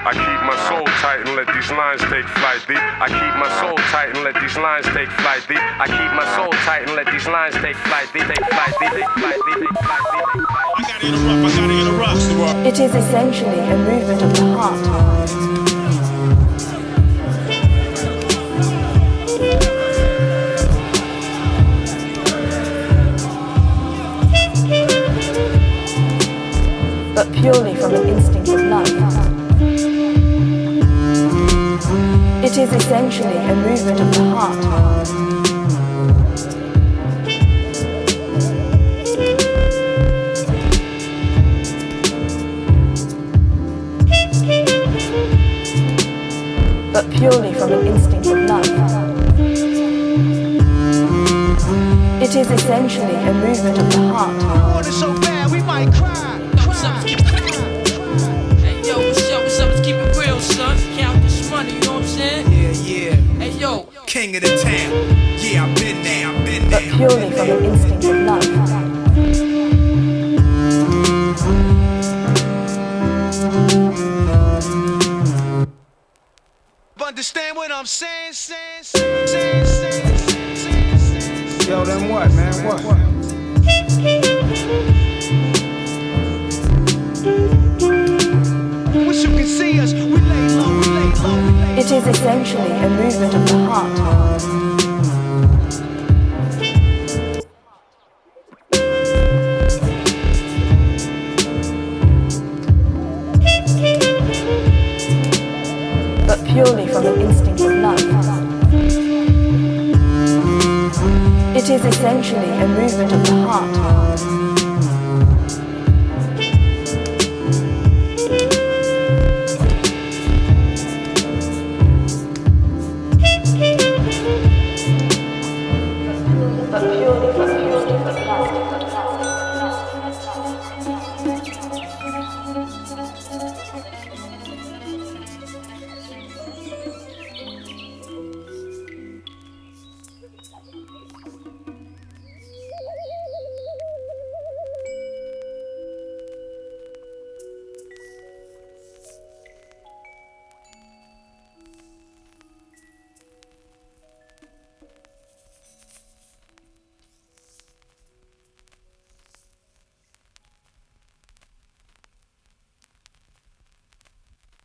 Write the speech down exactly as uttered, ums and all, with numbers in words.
I keep my soul tight and let these lines take flight deep. I keep my soul tight and let these lines take flight deep. I keep my soul tight and let these lines take flight deep. Take flight deep. Take flight deep. Take flight deep. I gotta interrupt. I gotta interrupt. It is essentially a movement of the heart. But purely from an instinct of love. It is essentially a movement of the heart. But purely from an instinct of love. It is essentially a movement of the heart. I want it so bad we might cry. Hey yo, what's up, what's up, let's keep it real, son. Count this money, you know what I'm saying? Yeah, yeah. Hey yo, King of the town. Yeah, I've been there, I've been But there. purely from an instinct of love. Understand what I'm saying, saying, saying, saying, saying, saying, saying. Yo, then what, man? What? Wish you could see us. We lay low, we lay low, we lay low. It is essentially a movement of the heart. But purely from an instinct of love. It is essentially a movement of the heart.